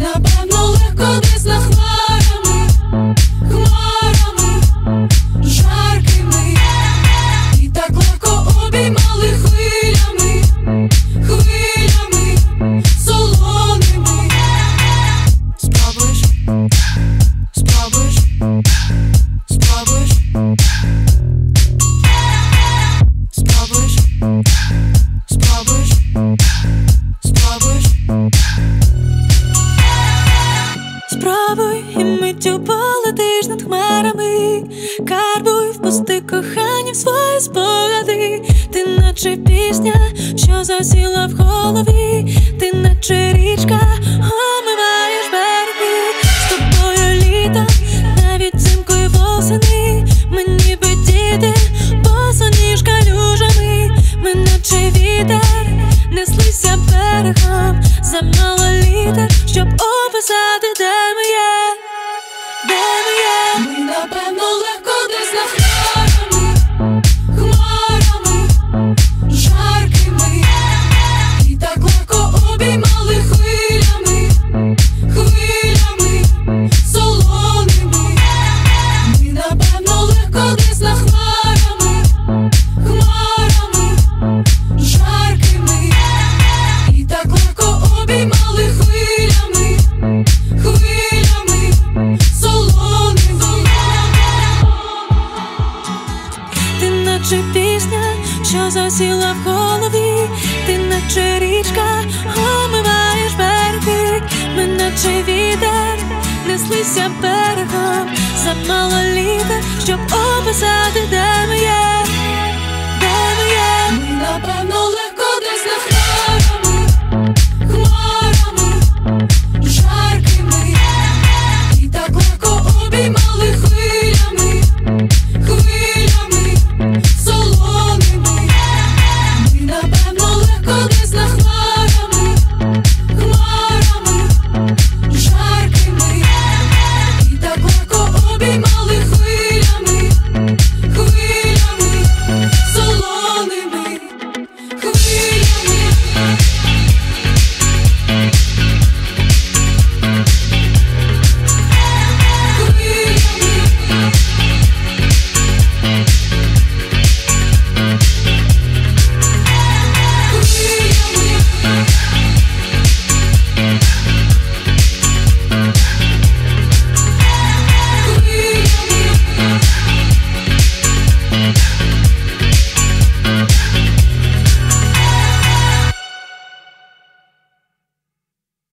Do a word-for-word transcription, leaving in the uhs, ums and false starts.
напевно, легко десь над хмарами, хмарами жаркими, і так легко обіймали хвилями, хвилями солоними. Спробуєш, спробуєш, спробуєш, спробуєш, спробуєш, спробуєш. Спробуй, і миттю полетиш над хмарами. Карбуй, впусти кохання в свої спогади. Ти наче пісня, що засіла в голові. Ти наче річка, омиваєш береги. З тобою літа, навіть взимку й восени. Ми ніби діти, босоніж калюжами. Ми наче вітер, неслися берегом. Замало літер, щоб описати, де ми є, де ми є. Ми, напевно, легко десь над хмарами, хмарами жаркими, і так легко обіймали хвилями, хвилями солоними. Ми, напевно, легко десь над хмарами, хмарами жаркими, і так легко обіймали хвилями, хвилями солоними. Ти наче пісня, що засіла в голові. Ти наче річка, омиваєш береги. Ми наче вітер, неслися берегом. Замало літер, щоб описати, де ми є, де ми є. Ми, напевно, легко десь над хмарами, хмарами жаркими, і так легко обіймали хвилями, хвилями солоними. Ми, напевно, легко десь над хмарами, хмарами жаркими, і так легко обіймали хвилями, хвилями солоними, хвилями. Хвилями, хвилями.